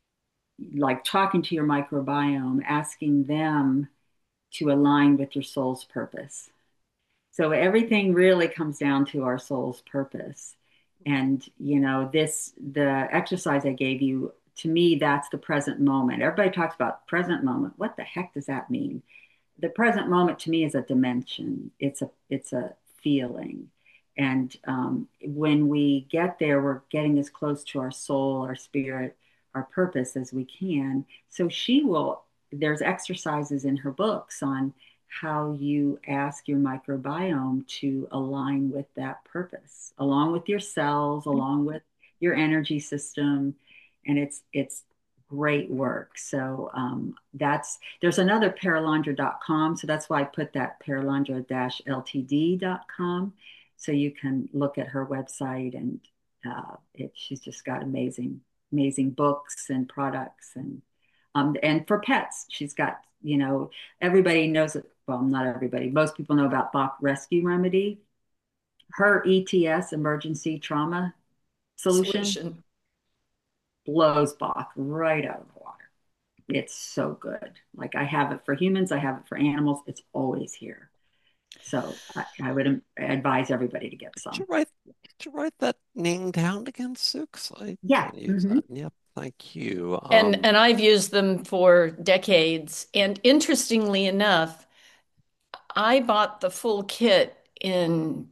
like talking to your microbiome, asking them to align with your soul's purpose. So everything really comes down to our soul's purpose. And, you know, this, the exercise I gave you, to me, that's the present moment. Everybody talks about present moment. What the heck does that mean? The present moment to me is a dimension. It's a, it's a feeling. And um, when we get there, we're getting as close to our soul, our spirit, our purpose as we can. So she will, there's exercises in her books on how you ask your microbiome to align with that purpose, along with your cells, along with your energy system. And it's it's great work. So um, that's there's another paralandra dot com. So that's why I put that paralandra L T D dot com. So you can look at her website and uh, it, she's just got amazing, amazing books and products and um, and for pets, she's got, you know, everybody knows it. Well, not everybody. Most people know about Bach Rescue Remedy. Her E T S, emergency trauma solution, Solution. blows Bach right out of the water. It's so good. Like I have it for humans, I have it for animals. It's always here. So I, I would advise everybody to get Could you some. write could you write that name down again, Sue? 'Cause I Yeah. can use Mhm. that. Yep, thank you. And Um, and I've used them for decades. And interestingly enough, I bought the full kit in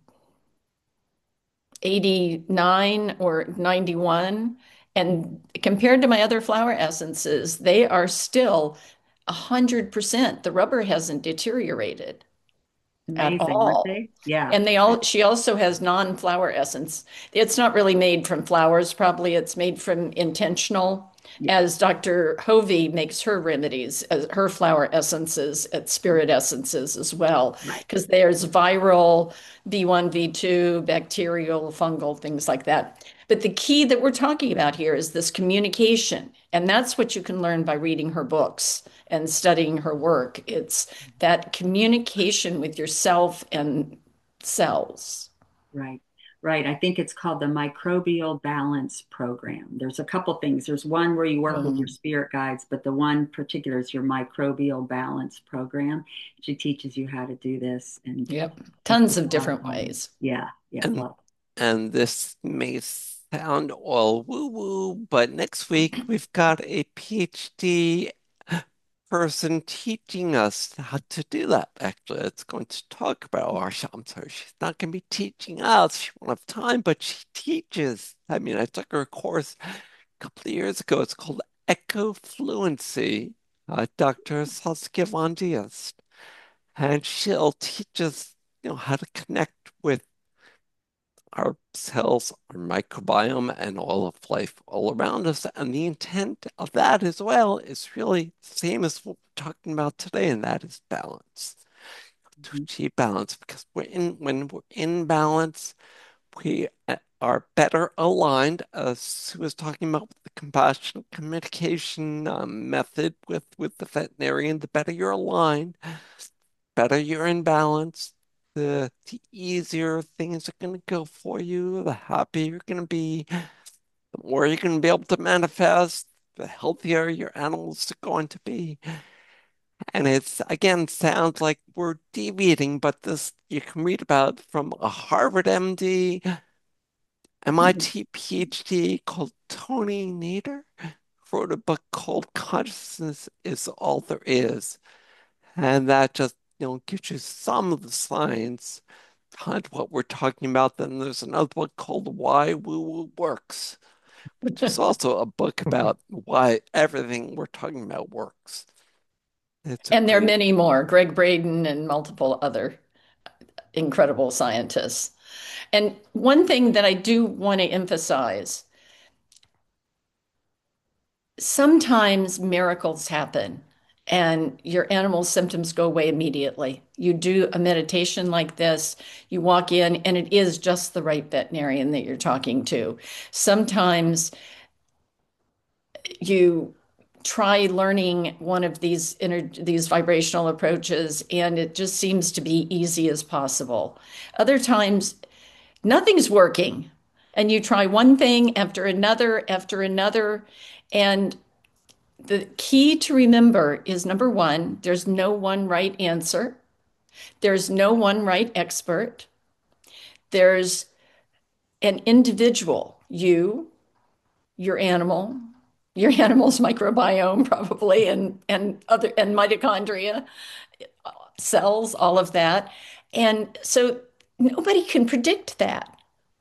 eighty-nine or ninety-one. And compared to my other flower essences, they are still one hundred percent. The rubber hasn't deteriorated. at Amazing, aren't all. they? Yeah. And they all she also has non-flower essence. It's not really made from flowers, probably it's made from intentional, Yeah. as doctor Hovey makes her remedies, as her flower essences, at spirit essences as well, Right. because there's viral, V one, V two, bacterial, fungal, things like that. But the key that we're talking about here is this communication. And that's what you can learn by reading her books and studying her work. It's that communication with yourself and cells. Right, right. I think it's called the Microbial Balance Program. There's a couple things. There's one where you work with your Mm, spirit guides, but the one particular is your Microbial Balance Program. She teaches you how to do this, and yep. it's Tons just of a lot of different fun. ways. Yeah, yeah, And love and this may sound all woo-woo, but next week we've got a PhD person teaching us how to do that. Actually, it's going to talk about our I'm sorry, she's not going to be teaching us. She won't have time, but she teaches. I mean, I took her course a couple of years ago. It's called Echo Fluency. Uh, doctor Saskia Von Diaz, and she'll teach us, you know, how to connect with our cells, our microbiome, and all of life all around us. And the intent of that as well is really the same as what we're talking about today, and that is balance. To it. achieve balance, because we're in when we're in balance, we uh, are better aligned, as Sue was talking about with the compassionate communication um, method with, with the veterinarian. The better you're aligned, better you're in balance, the, the easier things are going to go for you, the happier you're going to be, the more you're going to be able to manifest, the healthier your animals are going to be. And it's, again, sounds like we're deviating, but this you can read about from a Harvard M D, Mhm. M I T PhD called Tony Nader, wrote a book called Consciousness is All There Is. And that just, you know, gives you some of the science behind what we're talking about. Then there's another book called Why Woo Woo Works, which is also a book Mhm. about why everything we're talking about works. It's a And there are great, many more, Greg Braden and multiple other incredible scientists. And one thing that I do want to emphasize, sometimes miracles happen and your animal's symptoms go away immediately. You do a meditation like this, you walk in, and it is just the right veterinarian that you're talking to. Sometimes you try learning one of these inner, these vibrational approaches, and it just seems to be easy as possible. Other times, nothing's working, and you try one thing after another after another, and the key to remember is number one, there's no one right answer. There's no one right expert. There's an individual, you, your animal, your animal's microbiome probably, and and other and mitochondria, cells, all of that. And so nobody can predict that.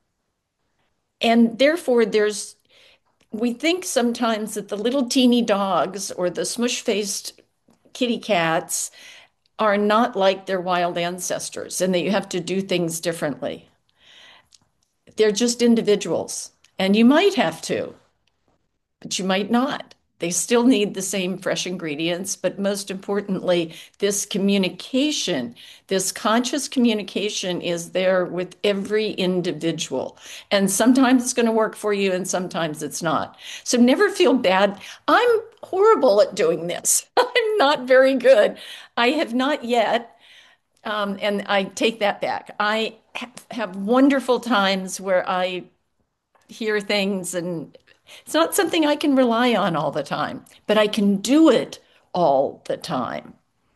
And therefore there's we think sometimes that the little teeny dogs or the smush-faced kitty cats are not like their wild ancestors and that you have to do things differently. They're just individuals, and you might have to, but you might not. They still need the same fresh ingredients, but most importantly, this communication, this conscious communication is there with every individual. And sometimes it's going to work for you, and sometimes it's not. So never feel bad. I'm horrible at doing this. I'm not very good. I have not yet. Um, and I take that back. I ha have wonderful times where I hear things, and it's not something I can rely on all the time, but I can do it all the time.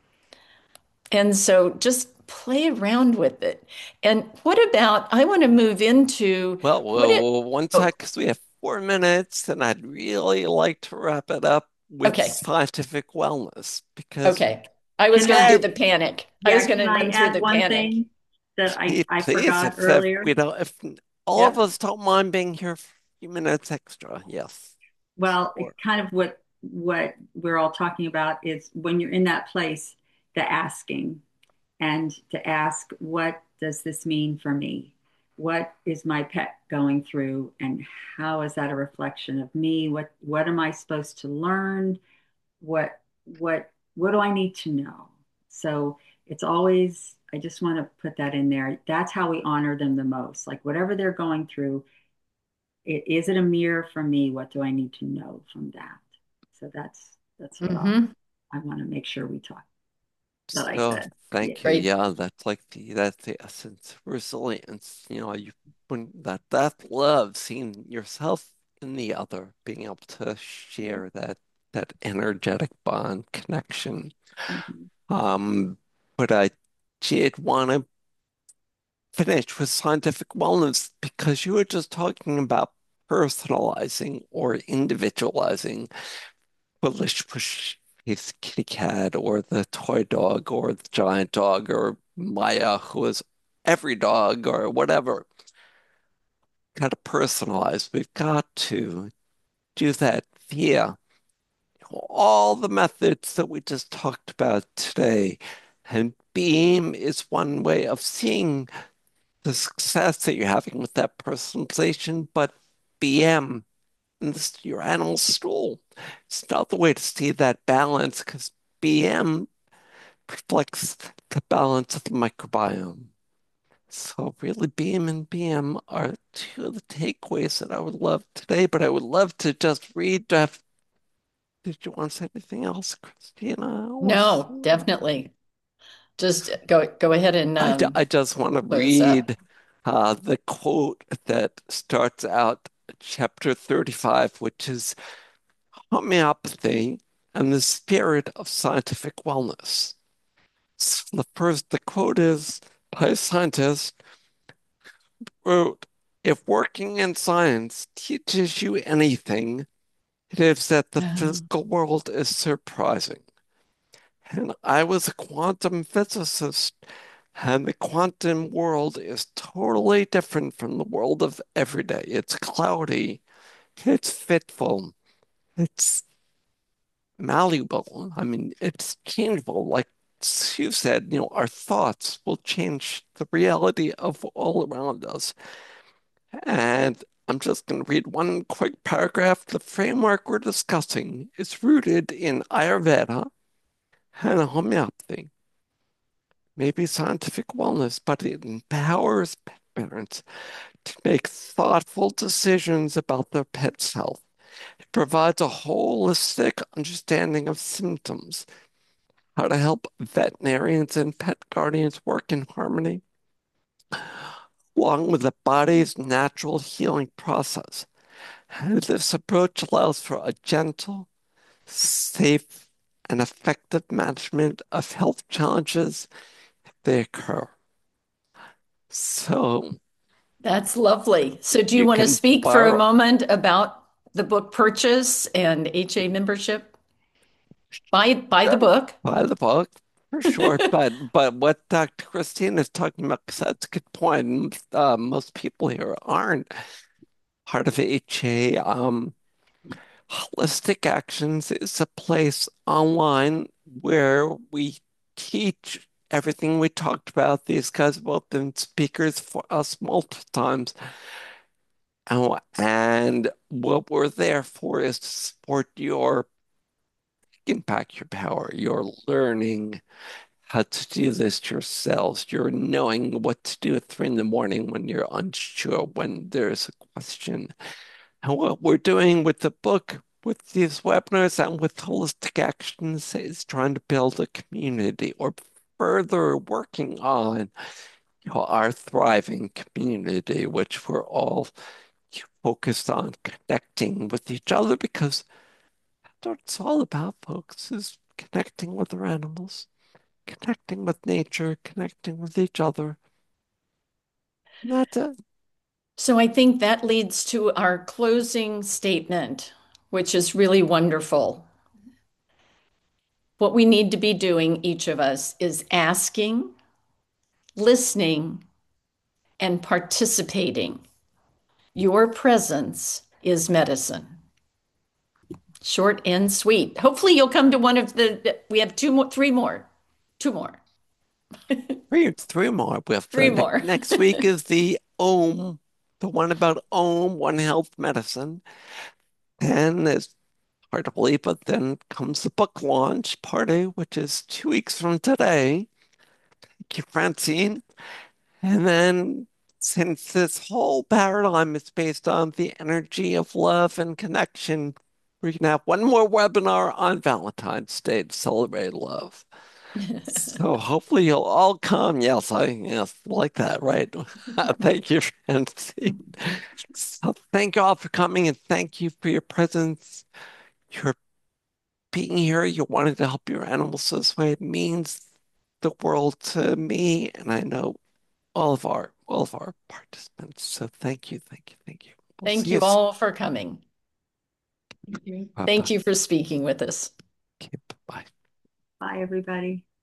And so just play around with it. And what about, I want to move into well, what it, well, one oh, sec, because we have four minutes, and I'd really like to wrap it up with okay, scientific wellness because okay. I was Can going to do I, the panic. I was yeah, going can to I run through add the one panic. thing that I, please, I please, forgot if, if earlier? we don't, if all of Yep. us don't mind being here for a few minutes extra, yes. Well, it Sure. kind of what what we're all talking about is when you're in that place, the asking. and to ask, what does this mean for me? What is my pet going through, and how is that a reflection of me? What what am I supposed to learn? What what what do I need to know? So it's always, I just want to put that in there. That's how we honor them the most. Like whatever they're going through, it, is it a mirror for me? What do I need to know from that? So that's that's what I'll, Hmm. I want to make sure we talk, that I So said. Yeah. thank you. Great. Yeah, that's like the that's the essence of resilience. You know, you when that that love, seeing yourself in the other, being able to Yeah. share that that energetic bond connection. Mhm. Um, but I did want to finish with scientific wellness because you were just talking about personalizing or individualizing Foolish Push his kitty cat or the toy dog or the giant dog or Maya, who is every dog or whatever. Got to personalize. We've got to do that via all the methods that we just talked about today. And Beam is one way of seeing the success that you're having with that personalization, but B M, and this, your animal stool, it's another way to see that balance because B M reflects the balance of the microbiome. So really, B M and B M are two of the takeaways that I would love today, but I would love to just read. Jeff, did you want to say anything else, Christina? Or No, definitely. Just go go ahead and I, ju- um, I just want to close up. read uh, the quote that starts out chapter thirty-five, which is homeopathy and the spirit of scientific wellness. So the first, the quote is by a scientist wrote, if working in science teaches you anything, it is that the Um, physical world is surprising. And I was a quantum physicist, and the quantum world is totally different from the world of everyday. It's cloudy, it's fitful, it's malleable. I mean, it's changeable. Like you said, you know, our thoughts will change the reality of all around us. And I'm just going to read one quick paragraph. The framework we're discussing is rooted in Ayurveda and homeopathy, maybe scientific wellness, but it empowers pet parents to make thoughtful decisions about their pet's health. It provides a holistic understanding of symptoms, how to help veterinarians and pet guardians work in harmony, along with the body's natural healing process. And this approach allows for a gentle, safe, and effective management of health challenges if they occur. So that's lovely. So do you you want to can speak for a borrow, moment about the book purchase and H A membership? Buy buy the sure, book. buy the book for sure. But but what Doctor Christine is talking about, 'cause that's a good point. Uh, most people here aren't part of H A. Um, Holistic Actions is a place online where we teach everything we talked about. These guys have both been speakers for us multiple times. And, and what we're there for is to support your impact, your power, your learning how to do this yourselves. You're knowing what to do at three in the morning when you're unsure, when there's a question. And what we're doing with the book, with these webinars and with Holistic Actions is trying to build a community or further working on, you know, our thriving community, which we're all focused on connecting with each other because that's what it's all about, folks, is connecting with our animals, connecting with nature, connecting with each other. And that's it. So I think that leads to our closing statement, which is really wonderful. What we need to be doing, each of us, is asking, listening, and participating. Your presence is medicine. Short and sweet. Hopefully, you'll come to one of the, we have two more, three more, two more. Three, three more with Three the ne more. next week is the Om, the one about Om, One Health Medicine. And it's hard to believe, but then comes the book launch party, which is two weeks from today. Thank you, Francine. And then, since this whole paradigm is based on the energy of love and connection, we can have one more webinar on Valentine's Day to celebrate love. So hopefully you'll all come. Yes, I yes like that, right? Thank you, Francine. So thank you all for coming and thank you for your presence. Your being here, you wanted to help your animals this way. It means the world to me, and I know all of our all of our participants. So thank you, thank you, thank you. We'll Thank see you you soon. all for coming. Bye Thank bye. you for speaking with us. Okay, bye. Bye, everybody.